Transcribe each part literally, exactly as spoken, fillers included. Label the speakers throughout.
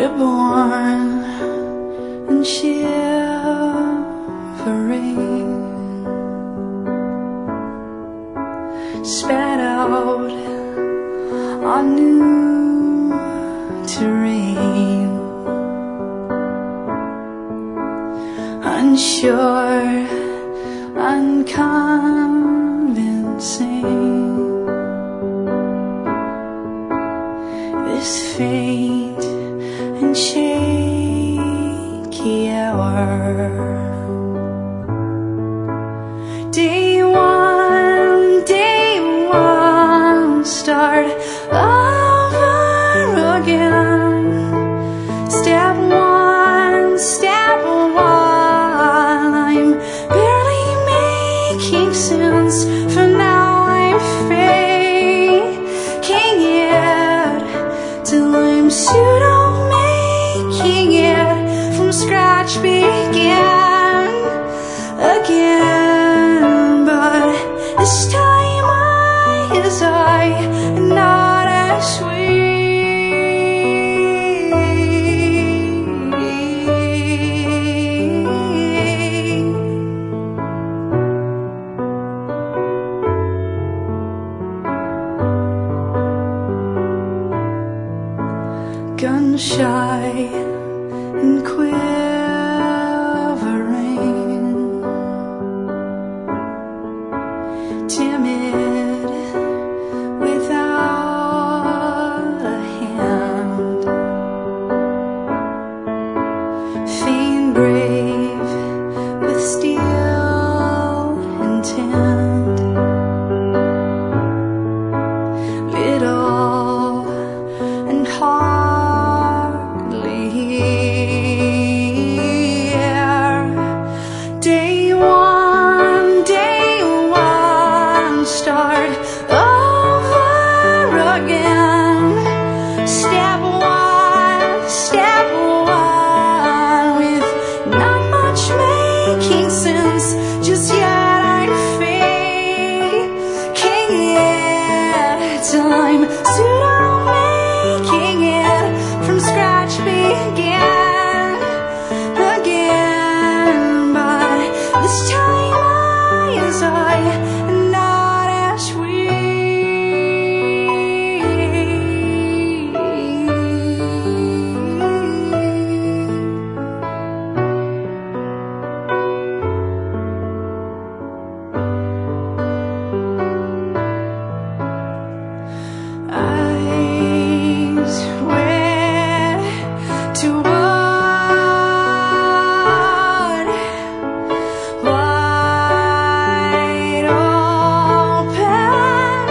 Speaker 1: reborn and shivering, spat out on new terrain, unsure, unconvincing. This faint and shaky hour, day one, day one, start over again. Step one, step one, I'm barely making sense. For now I'm faking it till I'm pseudo-making it from scratch begin again. But this time I is I, and not as sweet. Gun shy and quivering, timid without a hand, faint brave with steel intent, little and hard. Day one, day one, start over again. Step one, step one, with not much making sense just yet. I'm faking it till I'm pseudo-making it from scratch begin again. But this time I is I, and not as eyes wet to blood, wide open,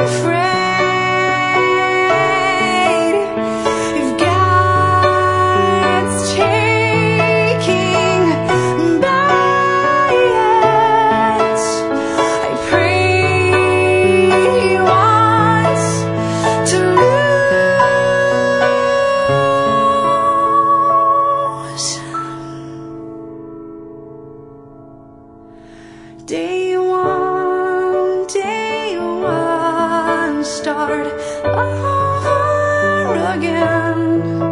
Speaker 1: afraid. If God's taking by it, I pray He wants to lose. Day one, day one, start over again.